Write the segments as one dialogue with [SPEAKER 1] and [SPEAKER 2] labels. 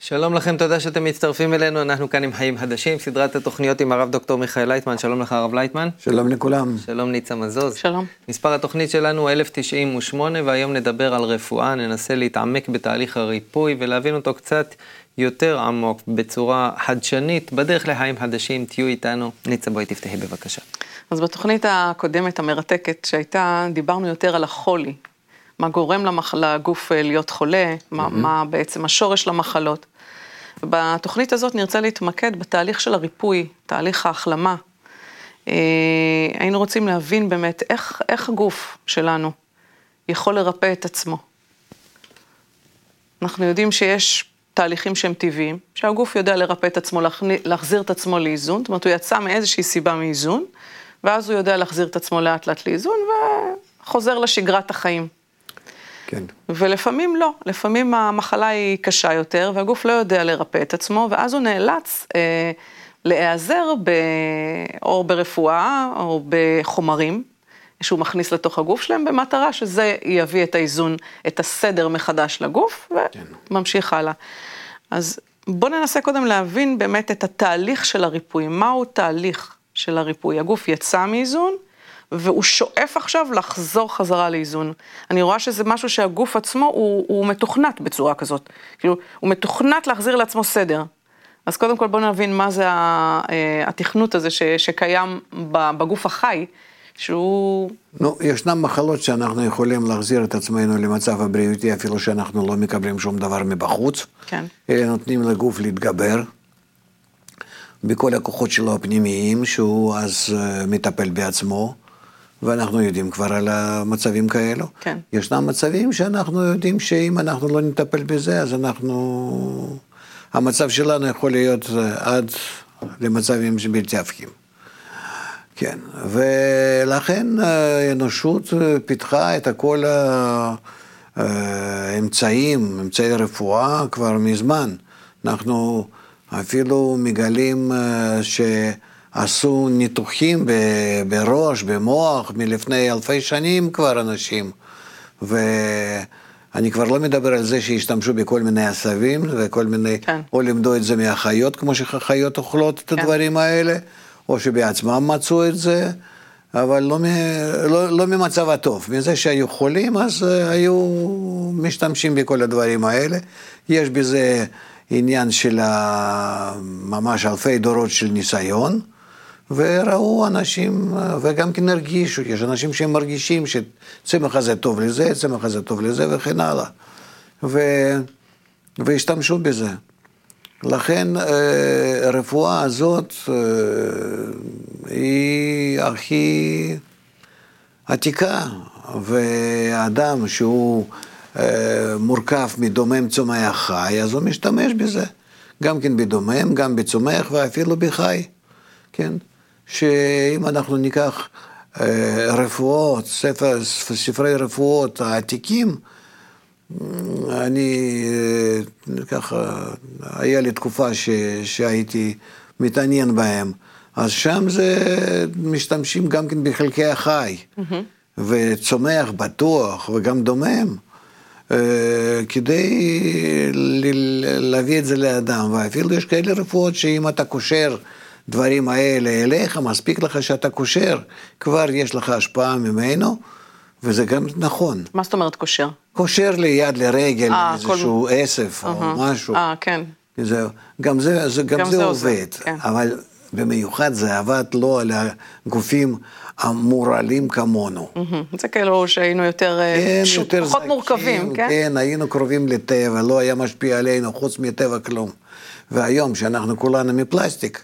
[SPEAKER 1] שלום לכם, תודה שאתם מצטרפים אלינו, אנחנו כאן עם חיים חדשים, סדרת התוכניות עם הרב דוקטור מיכאל לייטמן. שלום לך הרב לייטמן.
[SPEAKER 2] שלום לכולם.
[SPEAKER 1] שלום ניצה מזוז.
[SPEAKER 3] שלום.
[SPEAKER 1] מספר התוכנית שלנו הוא 1098, והיום נדבר על רפואה, ננסה להתעמק בתהליך הריפוי ולהבין אותו קצת יותר עמוק, בצורה חדשנית, בדרך לחיים חדשים. תהיו איתנו. ניצה, בואי תפתחי בבקשה.
[SPEAKER 3] אז בתוכנית הקודמת המרתקת שהייתה, דיברנו יותר על החולי. מה גורם לגוף להיות חולה, מה בעצם השורש למחלות. ובתוכנית הזאת נרצה להתמקד בתהליך של הריפוי, תהליך ההחלמה. היינו רוצים להבין באמת איך הגוף שלנו יכול לרפא את עצמו. אנחנו יודעים שיש תהליכים שהם טבעיים, שהגוף יודע לרפא את עצמו, להחזיר את עצמו לאיזון, זאת אומרת הוא יצא מאיזושהי סיבה מאיזון, ואז הוא יודע להחזיר את עצמו לאט לאט לאיזון, וחוזר לשגרת החיים.
[SPEAKER 2] כן.
[SPEAKER 3] ולפעמים לא, לפעמים המחלה היא קשה יותר, והגוף לא יודע לרפא את עצמו, ואז הוא נאלץ להיעזר או ברפואה, או בחומרים, שהוא מכניס לתוך הגוף שלהם, במטרה שזה יביא את האיזון, את הסדר מחדש לגוף, וממשיך הלאה. אז בואו ננסה קודם להבין באמת את התהליך של הריפוי, מהו תהליך של הריפוי. הגוף יצא מאיזון, והוא שואף עכשיו לחזור חזרה לאיזון. אני רואה שזה משהו שהגוף עצמו הוא מתוכנת בצורה כזאת. כאילו, הוא מתוכנת להחזיר לעצמו סדר. אז קודם כל בואו נבין מה זה התכנות הזה שקיים בגוף החי, שהוא...
[SPEAKER 2] ישנם מחלות שאנחנו יכולים להחזיר את עצמנו למצב הבריאותי, אפילו שאנחנו לא מקבלים שום דבר מבחוץ.
[SPEAKER 3] כן.
[SPEAKER 2] נותנים לגוף להתגבר. בכל הכוחות שלו הפנימיים, שהוא אז מטפל בעצמו. ואנחנו יודעים כבר על המצבים כאלו.
[SPEAKER 3] כן.
[SPEAKER 2] ישנם מצבים שאנחנו יודעים שאם אנחנו לא נטפל בזה, אז המצב שלנו יכול להיות עד למצבים בלתי הפיכים. כן, ולכן האנושות פיתחה את כל האמצעים, אמצעי רפואה כבר מזמן. אנחנו אפילו מגלים עשו ניתוחים בראש, במוח, מלפני אלפי שנים כבר אנשים. ואני כבר לא מדבר על זה שהשתמשו בכל מיני עשבים, וכל מיני,
[SPEAKER 3] כן.
[SPEAKER 2] או למדו את זה מהחיות, כמו שחיות אוכלות את הדברים האלה, או שבעצמם מצאו את זה, אבל לא ממצב הטוב. מזה שהיו חולים, אז היו משתמשים בכל הדברים האלה. יש בזה עניין של ממש אלפי דורות של ניסיון, וראו אנשים, וגם כן הרגישו, יש אנשים שהם מרגישים שצמח הזה טוב לזה, צמח הזה טוב לזה וכן הלאה. והשתמשו בזה. לכן הרפואה הזאת היא הכי עתיקה, והאדם שהוא מורכב מדומם צומח חי, אז הוא משתמש בזה. גם כן בדומם, גם בצומח ואפילו בחי. כן? שאם אנחנו ניקח רפואות, ספרי רפואות העתיקים, אני ככה, היה לי תקופה שהייתי מתעניין בהם, אז שם זה משתמשים גם כן בחלקי החי, וצומח בטוח וגם דומם, כדי להביא את זה לאדם, ואפילו יש כאלה רפואות שאם אתה קושר דברים האלה אליך, מספיק לך שאתה קושר, כבר יש לך השפעה ממנו, וזה גם נכון.
[SPEAKER 3] מה זאת אומרת קושר?
[SPEAKER 2] קושר ליד לרגל, איזשהו אסף או משהו.
[SPEAKER 3] כן.
[SPEAKER 2] גם זה עובד,
[SPEAKER 3] כן.
[SPEAKER 2] אבל במיוחד זה עבד לא על הגופים המורלים כמונו.
[SPEAKER 3] זה כאילו שהיינו יותר פחות מורכבים, כן?
[SPEAKER 2] כן, היינו קרובים לטבע, לא היה משפיע עלינו חוץ מטבע כלום. והיום שאנחנו כולנו מפלסטיק,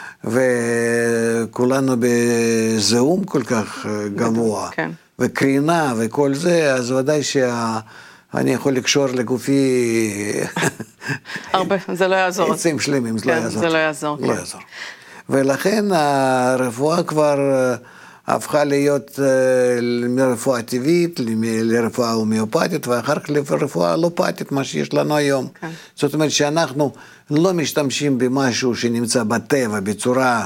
[SPEAKER 2] וכולנו בזיהום כל כך גבוה,
[SPEAKER 3] כן.
[SPEAKER 2] וקרינה וכל זה, אז ודאי אני יכול לקשור לגופי
[SPEAKER 3] הרבה, זה לא יעזור.
[SPEAKER 2] עצים שלמים, זה לא יעזור.
[SPEAKER 3] זה לא יעזור.
[SPEAKER 2] לא יעזור. ולכן הרפואה כבר הפכה להיות מרפואה טבעית לרפואה הומאופתית, ואחר כך לרפואה אלופתית, מה שיש לנו היום.
[SPEAKER 3] כן.
[SPEAKER 2] זאת אומרת שאנחנו לא משתמשים במשהו שנמצא בטבע בצורה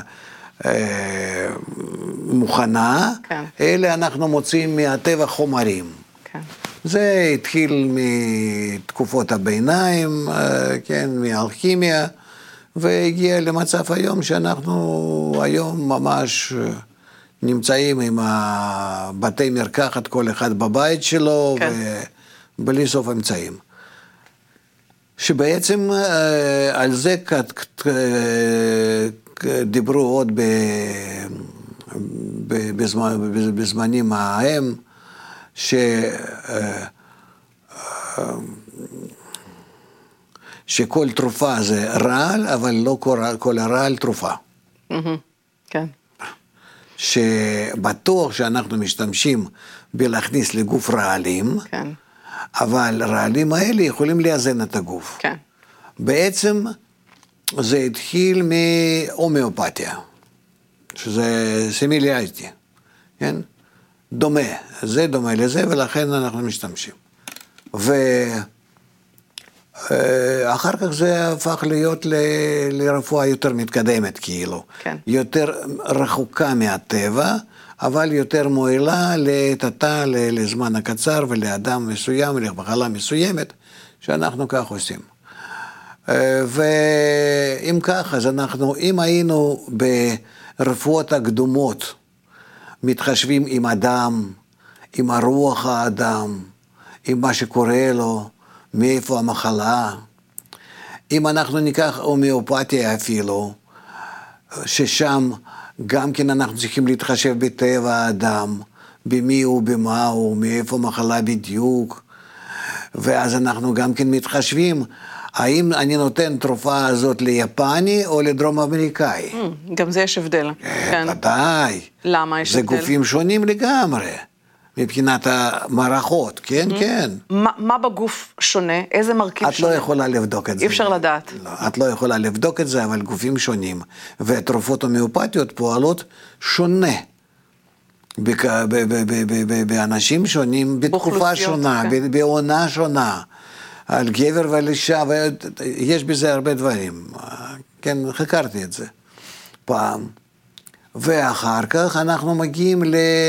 [SPEAKER 2] מוכנה,
[SPEAKER 3] כן.
[SPEAKER 2] אלא אנחנו מוצאים מהטבע חומרים.
[SPEAKER 3] כן.
[SPEAKER 2] זה התחיל מתקופות הביניים, כן, מהאלכימיה, והגיע למצב היום שאנחנו היום ממש נמצאים עם בתי מרקחת, כל אחד בבית שלו, כן. ובלי סוף אמצעים. שבעצם על זה דיברו עוד בזמנים ההם, שכל תרופה זה רעל, אבל לא כל הרעל תרופה.
[SPEAKER 3] כן.
[SPEAKER 2] שבטוח שאנחנו משתמשים בלהכניס לגוף רעלים,
[SPEAKER 3] כן.
[SPEAKER 2] אבל רעלים האלה יכולים לאזן את הגוף.
[SPEAKER 3] כן.
[SPEAKER 2] בעצם זה התחיל מהומאופתיה, שזה סימיליאריטי, כן? דומה, זה דומה לזה, ולכן אנחנו משתמשים. ואחר כך זה הפך להיות לרפואה יותר מתקדמת, כאילו.
[SPEAKER 3] כן.
[SPEAKER 2] יותר רחוקה מהטבע, אבל יותר מועילה לתתה לזמן הקצר ולאדם מסוים, למחלה מסוימת, שאנחנו כך עושים. ואם כך, אז אנחנו, אם היינו ברפואות הקדומות, מתחשבים עם אדם, עם הרוח האדם, עם מה שקורה לו, מאיפה המחלה. אם אנחנו ניקח הומאופתיה אפילו, ששם גם כן אנחנו צריכים להתחשב בטבע האדם, במי הוא, במה הוא, מאיפה המחלה בדיוק, ואז אנחנו גם כן מתחשבים, האם אני נותן תרופה הזאת ליפני או לדרום אמריקאי?
[SPEAKER 3] גם זה יש הבדל. כן.
[SPEAKER 2] ודאי.
[SPEAKER 3] למה יש הבדל?
[SPEAKER 2] זה גופים שונים לגמרי, מבחינת המערכות, כן, כן.
[SPEAKER 3] מה בגוף שונה? איזה מרכיב שונה?
[SPEAKER 2] את לא יכולה לבדוק את זה.
[SPEAKER 3] אי אפשר לדעת.
[SPEAKER 2] לא, את לא יכולה לבדוק את זה, אבל גופים שונים. והתרופות הומאופתיות פועלות שונה. באנשים שונים, בתקופה שונה, בעונה שונה. על גבר ועל אישה, ויש בזה הרבה דברים. כן, חקרתי את זה פעם. ואחר כך אנחנו מגיעים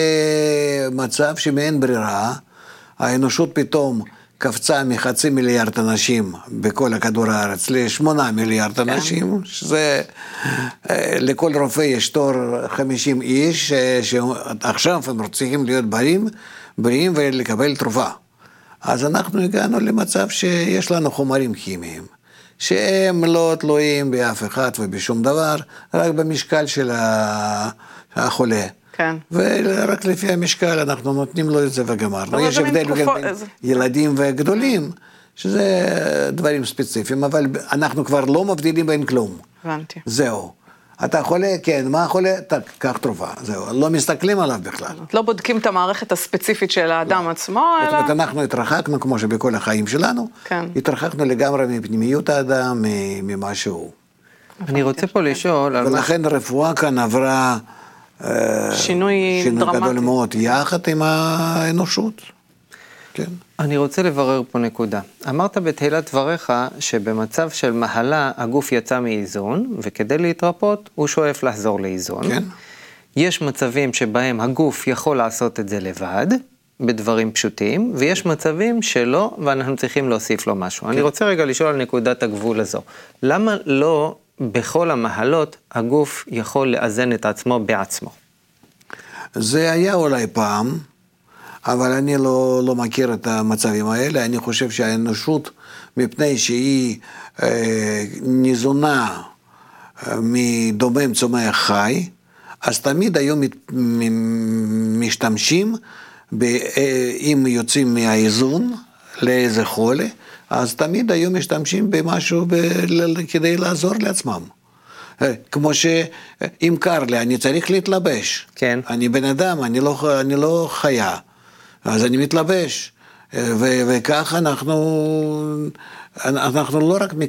[SPEAKER 2] למצב שמאין ברירה, האנושות פתאום קפצה מ500 מיליארד אנשים בכל הכדור הארץ ל8 מיליארד אנשים, שזה, לכל רופא יש תור 50 איש, שעכשיו הם צריכים להיות בריאים ולקבל תרופה. אז אנחנו הגענו למצב שיש לנו חומרים כימיים, שהם לא תלויים באף אחד ובשום דבר, רק במשקל של החולה.
[SPEAKER 3] כן.
[SPEAKER 2] ורק לפי המשקל אנחנו נותנים לו את זה וגמרנו. יש הבדל בין ילדים וגדולים, שזה דברים ספציפיים, אבל אנחנו כבר לא מבדילים בין כלום.
[SPEAKER 3] הבנתי.
[SPEAKER 2] זהו. אתה חולה, כן, מה חולה? קח תרופה, זהו, לא מסתכלים עליו בכלל.
[SPEAKER 3] לא בודקים את המערכת הספציפית של האדם עצמו, אלא...
[SPEAKER 2] זאת אומרת, אנחנו התרחקנו, כמו שבכל החיים שלנו, התרחקנו לגמרי מפנימיות האדם, ממה שהוא.
[SPEAKER 1] אני רוצה פה לשאול...
[SPEAKER 2] ולכן הרפואה כאן עברה
[SPEAKER 3] שינוי דרמטי.
[SPEAKER 2] גדול מאוד, יחד עם האנושות. כן.
[SPEAKER 1] אני רוצה לברר פה נקודה. אמרת בתחילת דבריך שבמצב של מחלה הגוף יצא מאיזון, וכדי להתרפות הוא שואף לחזור לאיזון.
[SPEAKER 2] כן.
[SPEAKER 1] יש מצבים שבהם הגוף יכול לעשות את זה לבד, בדברים פשוטים, ויש מצבים שלא, ואנחנו צריכים להוסיף לו משהו. כן. אני רוצה רגע לשאול על נקודת הגבול הזו. למה לא בכל המחלות הגוף יכול לאזן את עצמו בעצמו?
[SPEAKER 2] זה היה אולי פעם, אבל אני לא מכיר את המצבים האלה. אני חושב שהאנושות, מפני שהיא ניזונה מדומם צומח חי, אז תמיד היו משתמשים, אם יוצאים מהאיזון לאיזה חולה, אז תמיד היו משתמשים במשהו כדי לעזור לעצמם. כמו שאם קר לי, אני צריך להתלבש.
[SPEAKER 1] כן.
[SPEAKER 2] אני בן אדם, אני לא חיה. אז אני מתלבש, וכך אנחנו לא רק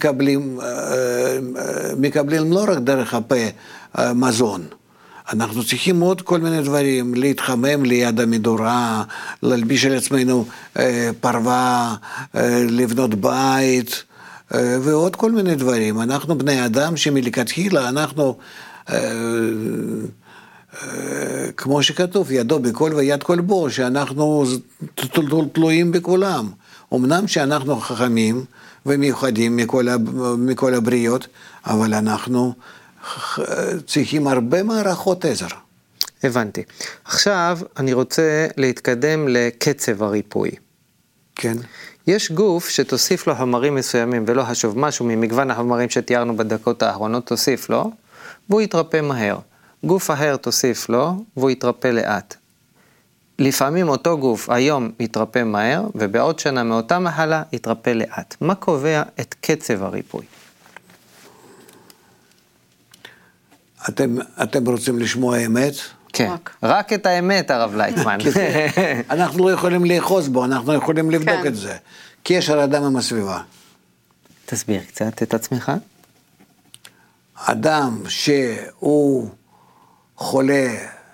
[SPEAKER 2] מקבלים לא רק דרך הפה מזון, אנחנו צריכים עוד כל מיני דברים, להתחמם ליד המדורה, להלביש על עצמנו פרווה, לבנות בית, ועוד כל מיני דברים. אנחנו בני אדם שמלכתחילה, אנחנו כמו שכתוב, ידו בכל ויד כל בו, שאנחנו תלויים בכולם. אמנם שאנחנו חכמים ומיוחדים מכל הבריות, אבל אנחנו צריכים הרבה מערכות עזר.
[SPEAKER 1] הבנתי. עכשיו אני רוצה להתקדם לקצב הריפוי.
[SPEAKER 2] כן.
[SPEAKER 1] יש גוף שתוסיף לו חומרים מסוימים ולא חשוב משהו ממגוון החומרים שתיארנו בדקות האחרונות, תוסיף לו, והוא יתרפא מהר. גוף אחר תוסיף לו, והוא יתרפא לאט. לפעמים אותו גוף היום יתרפא מהר, ובעוד שנה מאותה מחלה יתרפא לאט. מה קובע את קצב הריפוי?
[SPEAKER 2] אתם רוצים לשמוע אמת?
[SPEAKER 1] כן, רק את האמת, הרב לייטמן.
[SPEAKER 2] אנחנו לא יכולים לאחוז בו, אנחנו יכולים לבדוק את זה. קשר אדם עם הסביבה.
[SPEAKER 1] תסביר קצת את עצמך.
[SPEAKER 2] אדם שהוא חולה,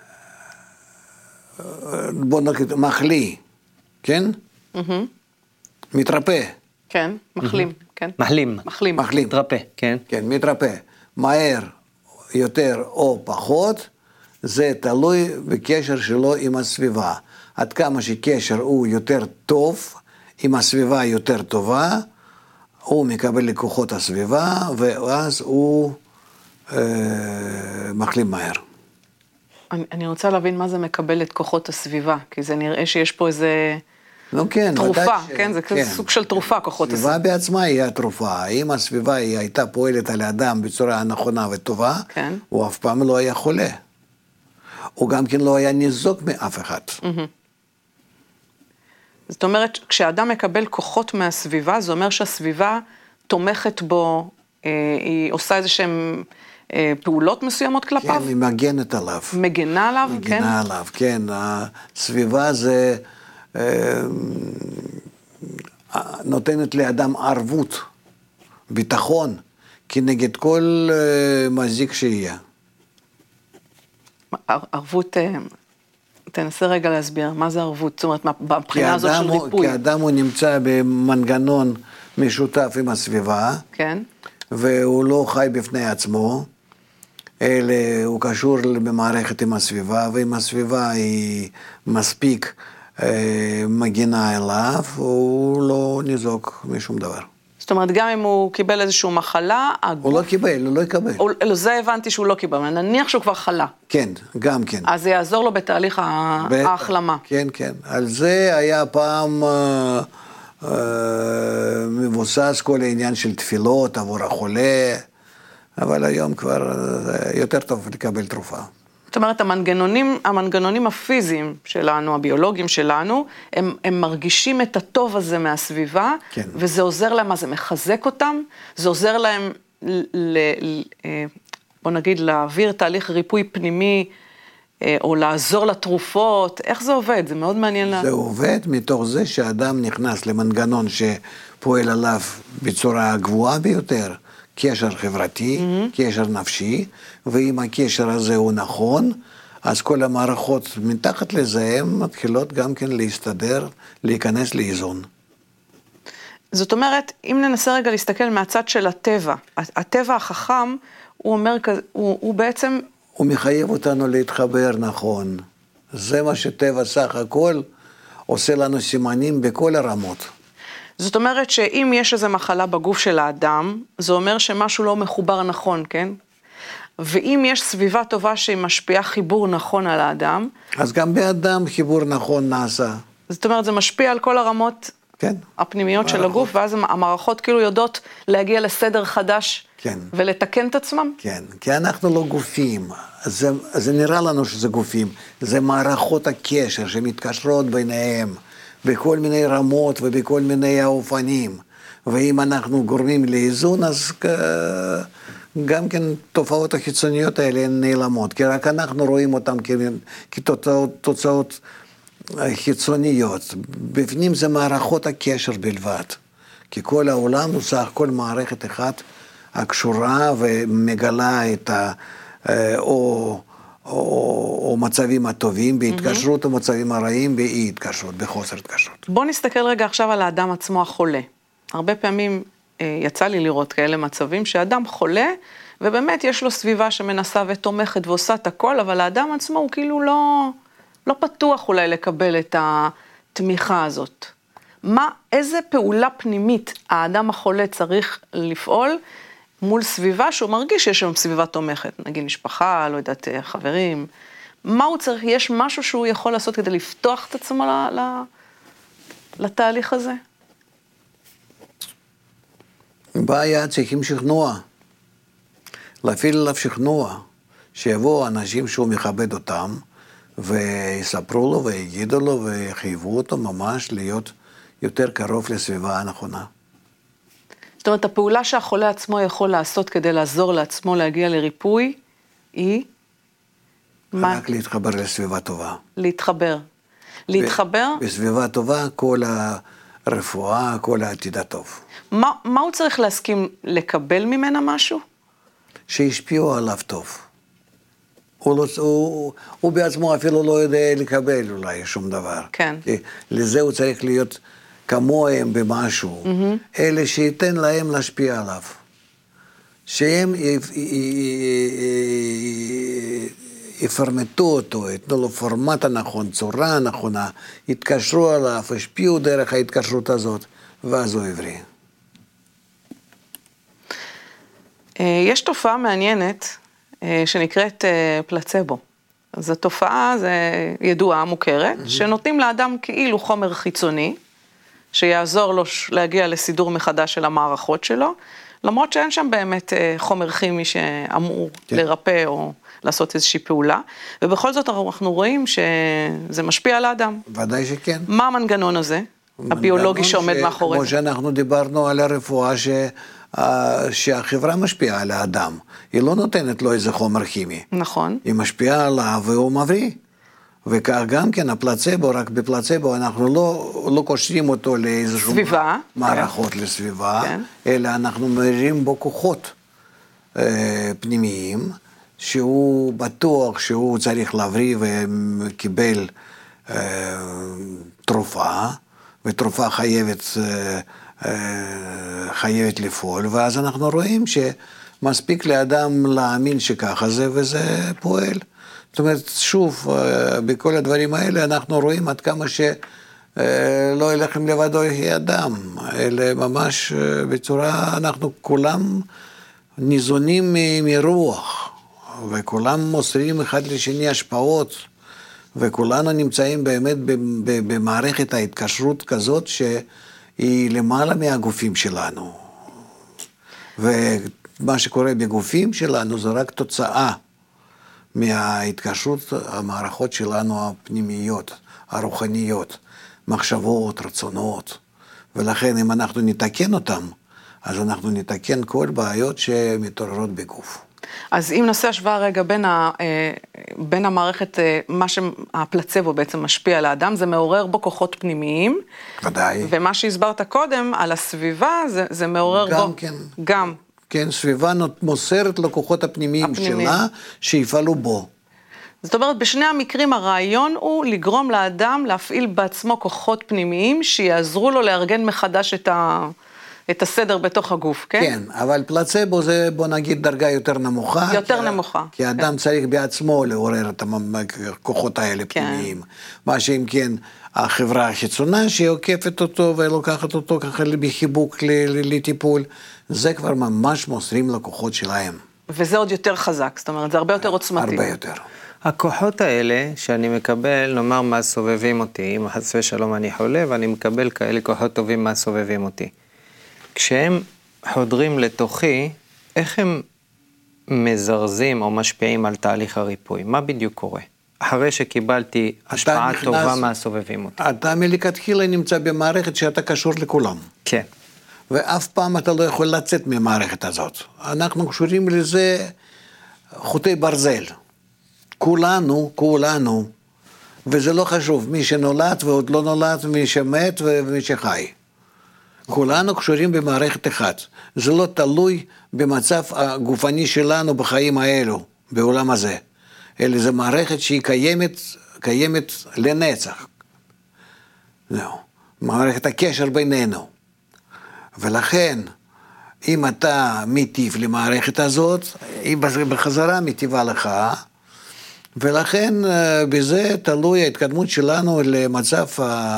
[SPEAKER 2] בוא נגיד, מחלי, כן? מתרפא.
[SPEAKER 3] כן, מחלים, כן.
[SPEAKER 1] מחלים.
[SPEAKER 3] מחלים.
[SPEAKER 1] מתרפא, כן.
[SPEAKER 2] כן, מתרפא. מהר יותר או פחות, זה תלוי בקשר שלו עם הסביבה. עד כמה שקשר הוא יותר טוב, עם הסביבה יותר טובה, הוא מקבל לקוחות הסביבה, ואז הוא מחלים מהר.
[SPEAKER 3] אני רוצה להבין מה זה מקבל את כוחות הסביבה, כי זה נראה שיש פה איזה
[SPEAKER 2] כן,
[SPEAKER 3] תרופה, כן? זה כזה סוג של תרופה, כוחות הסביבה.
[SPEAKER 2] הסביבה בעצמה היא התרופה. אם הסביבה היא הייתה פועלת על האדם בצורה נכונה וטובה,
[SPEAKER 3] כן.
[SPEAKER 2] הוא אף פעם לא היה חולה. הוא גם כן לא היה ניזוק מאף אחד.
[SPEAKER 3] זאת אומרת, כשאדם מקבל כוחות מהסביבה, זה אומר שהסביבה תומכת בו, היא עושה איזה שהן פעולות מסוימות כלפיו?
[SPEAKER 2] כן, היא מגנת עליו.
[SPEAKER 3] מגנה עליו, כן?
[SPEAKER 2] מגנה עליו, כן. הסביבה זה נותנת לאדם ערבות, ביטחון, כנגד כל מזיק שיהיה.
[SPEAKER 3] ערבות, תנסה רגע להסביר, מה זה ערבות? זאת אומרת, בבחינה הזאת של ריפוי.
[SPEAKER 2] כי האדם הוא נמצא במנגנון משותף עם הסביבה,
[SPEAKER 3] כן.
[SPEAKER 2] והוא לא חי בפני עצמו, אלא הוא קשור במערכת עם הסביבה, ואם הסביבה היא מספיק מגינה אליו, הוא לא ניזוק משום דבר.
[SPEAKER 3] זאת אומרת, גם אם הוא קיבל איזושהי מחלה,
[SPEAKER 2] הוא לא קיבל, הוא לא יקבל.
[SPEAKER 3] זה הבנתי שהוא לא קיבל, נניח שהוא כבר חלה.
[SPEAKER 2] כן, גם כן.
[SPEAKER 3] אז זה יעזור לו בתהליך ההחלמה.
[SPEAKER 2] כן, כן. על זה היה פעם מבוסס כל העניין של תפילות עבור החולה, אבל היום כבר יותר טוב לקבל תרופה.
[SPEAKER 3] זאת אומרת, המנגנונים הפיזיים שלנו, הביולוגיים שלנו, הם מרגישים את הטוב הזה מהסביבה,
[SPEAKER 2] כן.
[SPEAKER 3] וזה עוזר להם, מה זה מחזק אותם, זה עוזר להם, בוא נגיד, להעביר תהליך ריפוי פנימי, או לעזור לתרופות, איך זה עובד? זה מאוד מעניין.
[SPEAKER 2] זה עובד מתוך זה שהאדם נכנס למנגנון שפועל עליו בצורה גבוהה ביותר, קשר חברתי, קשר נפשי, ואם הקשר הזה הוא נכון, אז כל המערכות מתחת לזה הן מתחילות גם כן להסתדר, להיכנס לאיזון.
[SPEAKER 3] זאת אומרת, אם ננסה רגע להסתכל מהצד של הטבע, הטבע החכם, הוא אומר, הוא בעצם...
[SPEAKER 2] הוא מחייב אותנו להתחבר נכון. זה מה שטבע סך הכל עושה לנו סימנים בכל הרמות.
[SPEAKER 3] זאת אומרת שאם יש איזו מחלה בגוף של האדם, זה אומר שמשהו לא מחובר נכון, כן? ואם יש סביבה טובה שהיא משפיעה חיבור נכון על האדם...
[SPEAKER 2] אז גם באדם חיבור נכון נעשה.
[SPEAKER 3] זאת אומרת, זה משפיע על כל הרמות
[SPEAKER 2] כן.
[SPEAKER 3] הפנימיות של הגוף, ואז המערכות כאילו יודעות להגיע לסדר חדש
[SPEAKER 2] כן.
[SPEAKER 3] ולתקן את עצמם?
[SPEAKER 2] כן, כי אנחנו לא גופים, זה נראה לנו שזה גופים, זה מערכות הקשר שמתקשרות ביניהם, בכל מיני רמות ובכל מיני האופנים, ואם אנחנו גורמים לאיזון, אז גם כן תופעות החיצוניות האלה הן נעלמות, כי רק אנחנו רואים אותן כתוצאות חיצוניות, בפנים זה מערכות הקשר בלבד, כי כל העולם הוא סך כל מערכת אחת הקשורה ומגלה את או מצבים הטובים בהתקשרות, או מצבים הרעים באי התקשרות, בחוסר התקשרות.
[SPEAKER 3] בוא נסתכל רגע עכשיו על האדם עצמו החולה. הרבה פעמים יצא לי לראות כאלה מצבים שאדם חולה, ובאמת יש לו סביבה שמנסה ותומכת ועושה את הכל, אבל האדם עצמו הוא כאילו לא פתוח אולי לקבל את התמיכה הזאת. איזה פעולה פנימית האדם החולה צריך לפעול מול סביבה שהוא מרגיש שיש שם סביבה תומכת, נגיד משפחה, לא יודעת, חברים. מה הוא צריך? יש משהו שהוא יכול לעשות כדי לפתוח את עצמו לתהליך הזה?
[SPEAKER 2] בעיה, צריכים שכנוע. להפעיל עליו שכנוע. שיבואו אנשים שהוא מכבד אותם, ויספרו לו ויגידו לו ויחייבו אותו ממש להיות יותר קרוב לסביבה הנכונה.
[SPEAKER 3] זאת אומרת, הפעולה שהחולה עצמו יכול לעשות כדי לעזור לעצמו להגיע לריפוי, היא?
[SPEAKER 2] רק להתחבר לסביבה טובה.
[SPEAKER 3] להתחבר.
[SPEAKER 2] בסביבה טובה כל הרפואה, כל העתיד הטוב.
[SPEAKER 3] מה הוא צריך להסכים לקבל ממנה משהו?
[SPEAKER 2] שישפיעו עליו טוב. הוא בעצמו אפילו לא יודע לקבל אולי שום דבר.
[SPEAKER 3] כן.
[SPEAKER 2] לזה הוא צריך להיות כמוהם במשהו. אלה שייתן להם להשפיע עליו. שהם יפרמטו אותו, יתנו לו פורמט הנכון, צורה הנכונה, יתקשרו עליו, השפיעו דרך ההתקשרות הזאת, ואז הוא עברי.
[SPEAKER 3] יש תופעה מעניינת שנקראת פלצבו. זו תופעה, זה ידועה, מוכרת, שנותנים לאדם כאילו חומר חיצוני, שיעזור לו להגיע לסידור מחדש של המערכות שלו, למרות שאין שם באמת חומר כימי שאמור לרפא או לעשות איזושהי פעולה, ובכל זאת אנחנו רואים שזה משפיע על האדם.
[SPEAKER 2] ודאי שכן.
[SPEAKER 3] מה המנגנון הזה, הביולוגי שעומד מאחורי?
[SPEAKER 2] כמו שאנחנו דיברנו על הרפואה שהחברה משפיעה על האדם, היא לא נותנת לו איזה חומר כימי.
[SPEAKER 3] נכון.
[SPEAKER 2] היא משפיעה עליו והוא מבריא. וכך גם כן הפלצבו, רק בפלצבו אנחנו לא קושרים אותו לאיזשהו
[SPEAKER 3] סביבה,
[SPEAKER 2] מערכות
[SPEAKER 3] כן.
[SPEAKER 2] לסביבה,
[SPEAKER 3] כן.
[SPEAKER 2] אלא אנחנו מרימים בו כוחות פנימיים, שהוא בטוח שהוא צריך להבריא וקיבל תרופה, ותרופה חייבת לפעול, ואז אנחנו רואים שמספיק לאדם להאמין שככה זה, וזה פועל. זאת אומרת, שוב, בכל הדברים האלה אנחנו רואים עד כמה שלא ילכם לבדו יחיה אדם, אלא ממש בצורה, אנחנו כולם ניזונים מרוח, וכולם מוסרים אחד לשני השפעות, וכולנו נמצאים באמת במערכת ההתקשרות כזאת שהיא למעלה מהגופים שלנו. ומה שקורה בגופים שלנו זה רק תוצאה מההתקשרות המערכות שלנו הפנימיות, הרוחניות, מחשבות, רצונות. ולכן אם אנחנו נתקן אותם, אז אנחנו נתקן כל בעיות שמתעוררות בגוף.
[SPEAKER 3] אז אם נעשה השוואה רגע בין המערכת, מה שהפלצבו בעצם משפיע על האדם, זה מעורר בו כוחות פנימיים.
[SPEAKER 2] ודאי.
[SPEAKER 3] ומה שהסברת קודם על הסביבה, זה מעורר
[SPEAKER 2] גם
[SPEAKER 3] בו.
[SPEAKER 2] כן.
[SPEAKER 3] גם.
[SPEAKER 2] כן, סביבה מוסרת לכוחות הפנימיים שלה, שיפעלו בו.
[SPEAKER 3] זאת אומרת, בשני המקרים הרעיון הוא לגרום לאדם להפעיל בעצמו כוחות פנימיים, שיעזרו לו לארגן מחדש את הסדר בתוך הגוף, כן?
[SPEAKER 2] כן, אבל פלצבו זה, בוא נגיד, דרגה יותר נמוכה.
[SPEAKER 3] יותר נמוכה.
[SPEAKER 2] כי האדם כן. צריך בעצמו לעורר את הכוחות האלה
[SPEAKER 3] כן.
[SPEAKER 2] פנימיים. מה שאם כן, החברה החיצונה שעוקפת אותו ולוקחת אותו ככה בחיבוק לטיפול, זה כבר ממש מוסרים לכוחות שלהם.
[SPEAKER 3] וזה עוד יותר חזק, זאת אומרת, זה הרבה יותר עוצמתי.
[SPEAKER 2] הרבה יותר.
[SPEAKER 1] הכוחות האלה שאני מקבל, נאמר מה סובבים אותי, אם חס ושלום אני חולה, ואני מקבל כאלה כוחות טובים מה סובבים אותי. כשהם חודרים לתוכי, איך הם מזרזים או משפיעים על תהליך הריפוי? מה בדיוק קורה? אחרי שקיבלתי השפעה טובה מה סובבים אותי.
[SPEAKER 2] אתה מלכתחילה נמצא במערכת שאתה קשור לכולם.
[SPEAKER 1] כן.
[SPEAKER 2] ואף פעם אתה לא יכול לצאת ממערכת הזאת. אנחנו קשורים לזה חוטי ברזל. כולנו, וזה לא חשוב, מי שנולד ועוד לא נולד, מי שמת ומי שחי. כולנו קשורים במערכת אחת. זה לא תלוי במצב הגופני שלנו בחיים האלו, בעולם הזה. אלא זו מערכת שהיא קיימת לנצח. מערכת הקשר בינינו. ולכן, אם אתה מטיב למערכת הזאת, היא בחזרה מטיבה לך, ולכן בזה תלוי ההתקדמות שלנו למצב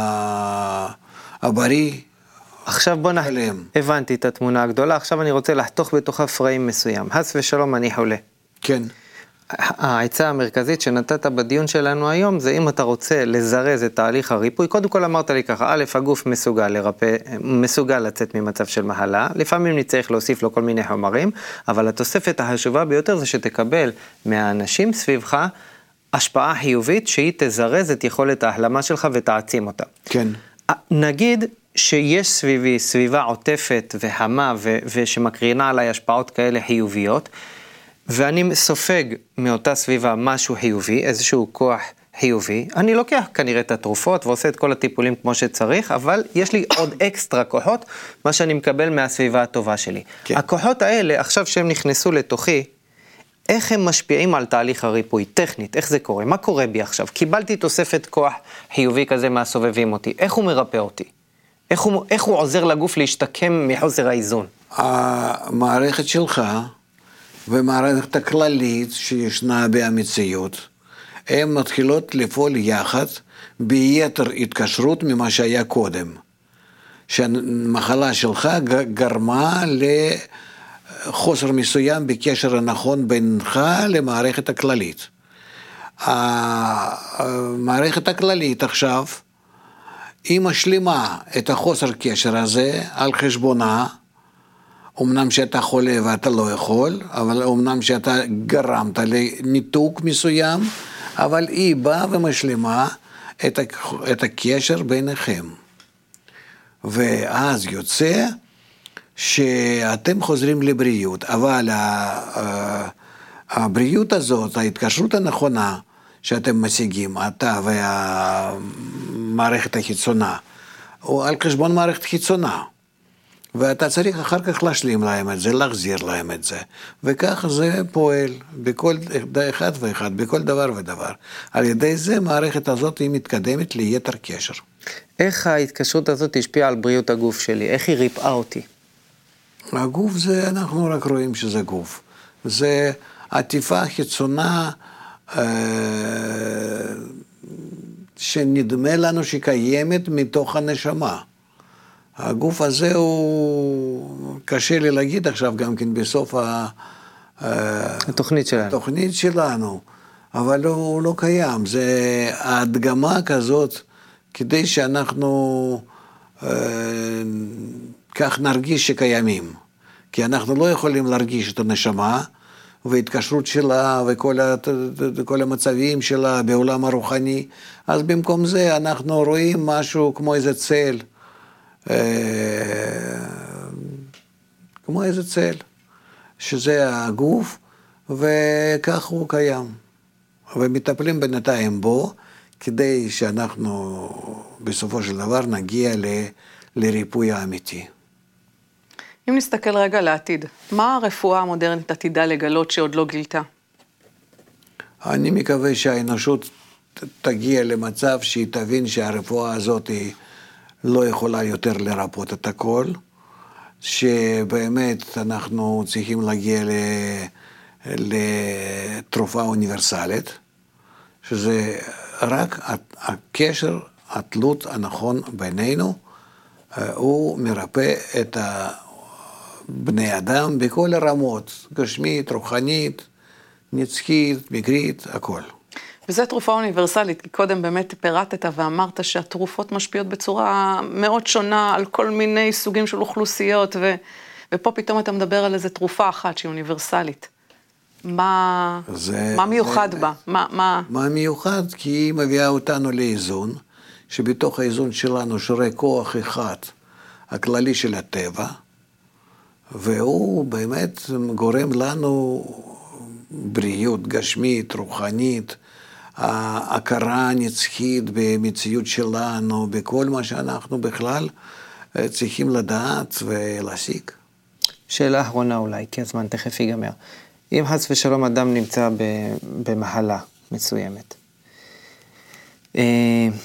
[SPEAKER 2] הבריא.
[SPEAKER 1] עכשיו בוא הבנתי את התמונה הגדולה, עכשיו אני רוצה לחתוך בתוכה פריים מסוים. חס ושלום אני חולה. כן. העצה המרכזית שנתת בדיון שלנו היום, זה אם אתה רוצה לזרז את תהליך הריפוי, קודם כל אמרת לי ככה, א', הגוף מסוגל לרפא, מסוגל לצאת ממצב של מחלה, לפעמים נצטרך להוסיף לו כל מיני חומרים, אבל התוספת החשובה ביותר זה שתקבל מהאנשים סביבך השפעה חיובית שהיא תזרז את יכולת ההחלמה שלך ותעצים אותה.
[SPEAKER 2] כן.
[SPEAKER 1] נגיד שיש סביבי סביבה עוטפת וחמה ושמקרינה עליי השפעות כאלה חיוביות, ואני סופג מאותה סביבה משהו חיובי, איזשהו כוח חיובי, אני לוקח כנראה את התרופות ועושה את כל הטיפולים כמו שצריך, אבל יש לי עוד אקסטרה כוחות, מה שאני מקבל מהסביבה הטובה שלי. כן. הכוחות האלה, עכשיו שהם נכנסו לתוכי, איך הם משפיעים על תהליך הריפוי? טכנית, איך זה קורה? מה קורה בי עכשיו? קיבלתי תוספת כוח חיובי כזה מהסובבים אותי, איך הוא מרפא אותי? איך הוא עוזר לגוף להשתקם מחוסר האיזון?
[SPEAKER 2] המערכת שלך ומערכת הכללית שישנה במציאות, הן מתחילות לפעול יחד ביתר התקשרות ממה שהיה קודם. שהמחלה שלך גרמה לחוסר מסוים בקשר הנכון בינך למערכת הכללית. המערכת הכללית עכשיו, היא משלימה את החוסר קשר הזה על חשבונה, אמנם שאתה חולה ואתה לא יכול, אבל אמנם שאתה גרמת לניתוק מסוים, אבל היא באה ומשלימה את הקשר ביניכם. ואז יוצא שאתם חוזרים לבריאות, אבל הבריאות הזאת, ההתקשרות הנכונה שאתם משיגים, אתה והמערכת החיצונה, הוא על חשבון מערכת חיצונה. ואתה צריך אחר כך להשלים להם את זה, להחזיר להם את זה. וכך זה פועל בכל אחד ואחד, בכל דבר ודבר. על ידי זה מערכת הזאת היא מתקדמת ליתר קשר.
[SPEAKER 1] איך ההתקשרות הזאת השפיעה על בריאות הגוף שלי? איך היא ריפאה אותי?
[SPEAKER 2] הגוף זה, אנחנו רק רואים שזה גוף. זה עטיפה חיצונה שנדמה לנו שקיימת מתוך הנשמה. הגוף הזה הוא, קשה לי להגיד עכשיו גם כן בסוף התוכנית שלנו, אבל הוא לא קיים. זה ההדגמה כזאת כדי שאנחנו כך נרגיש שקיימים. כי אנחנו לא יכולים להרגיש את הנשמה והתקשרות שלה וכל המצבים שלה בעולם הרוחני. אז במקום זה אנחנו רואים משהו כמו איזה צל. כמו איזה צל, שזה הגוף, וכך הוא קיים. ומטפלים בינתיים בו, כדי שאנחנו בסופו של דבר נגיע לריפוי האמיתי.
[SPEAKER 3] אם נסתכל רגע לעתיד, מה הרפואה המודרנית עתידה לגלות שעוד לא גילתה?
[SPEAKER 2] אני מקווה שהאנושות תגיע למצב שהיא תבין שהרפואה הזאת היא לא יכולה יותר לרפות את הכל, שבאמת אנחנו צריכים להגיע לתרופה אוניברסלית, שזה רק הקשר, התלות הנכון בינינו, הוא מרפא את בני אדם בכל הרמות, גשמית, רוחנית, נצחית, מקרית, הכל.
[SPEAKER 3] וזו תרופה אוניברסלית, כי קודם באמת פירטת ואמרת שהתרופות משפיעות בצורה מאוד שונה על כל מיני סוגים של אוכלוסיות, ופה פתאום אתה מדבר על איזו תרופה אחת שהיא אוניברסלית. מה מיוחד בה?
[SPEAKER 2] מה מיוחד? כי היא מביאה אותנו לאיזון, שבתוך האיזון שלנו שורה כוח אחד, הכללי של הטבע, והוא באמת גורם לנו בריאות גשמית, רוחנית, ההכרה הנצחית במציאות שלנו, בכל מה שאנחנו בכלל צריכים לדעת ולהשיג.
[SPEAKER 1] שאלה אחרונה אולי, כי הזמן תכף ייגמר. אם חס ושלום אדם נמצא במחלה מסוימת,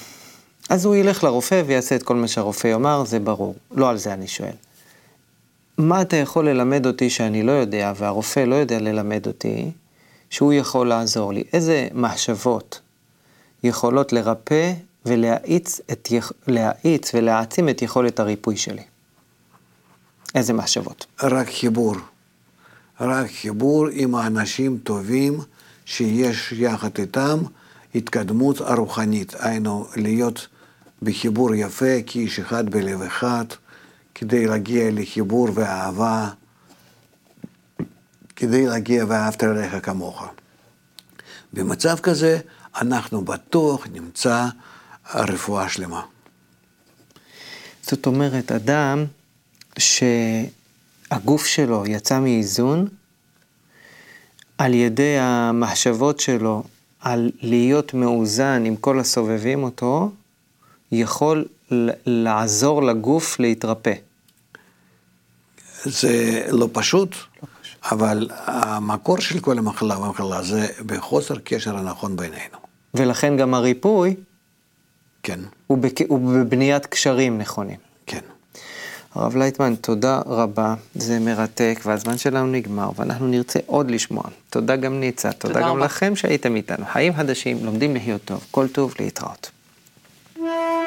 [SPEAKER 1] אז הוא ילך לרופא ויעשה את כל מה שהרופא יאמר, זה ברור. לא על זה אני שואל. מה אתה יכול ללמד אותי שאני לא יודע, והרופא לא יודע ללמד אותי, שהוא יכול לעזור לי? איזה מחשבות יכולות לרפא להאיץ ולהעצים את יכולת הריפוי שלי? איזה מחשבות?
[SPEAKER 2] רק חיבור. רק חיבור עם האנשים טובים שיש יחד איתם התקדמות הרוחנית. היינו להיות בחיבור יפה כאיש אחד בלב אחד, כדי להגיע לחיבור ואהבה, כדי להגיע ואהבת לרעך כמוך. במצב כזה אנחנו בטוח נמצא רפואה שלמה.
[SPEAKER 1] זאת אומרת, אדם שהגוף שלו יצא מאיזון, על ידי המחשבות שלו, על להיות מאוזן עם כל הסובבים אותו, יכול לעזור לגוף להתרפא.
[SPEAKER 2] זה לא פשוט, אבל המקור של כל המחלה זה בחוסר קשר הנכון בינינו.
[SPEAKER 1] ולכן גם הריפוי,
[SPEAKER 2] כן.
[SPEAKER 1] הוא בבניית קשרים נכונים.
[SPEAKER 2] כן.
[SPEAKER 1] הרב לייטמן, תודה רבה, זה מרתק, והזמן שלנו נגמר, ואנחנו נרצה עוד לשמוע. תודה גם ניצה, תודה גם לכם שהייתם איתנו. חיים חדשים, לומדים לחיות טוב, כל טוב, להתראות.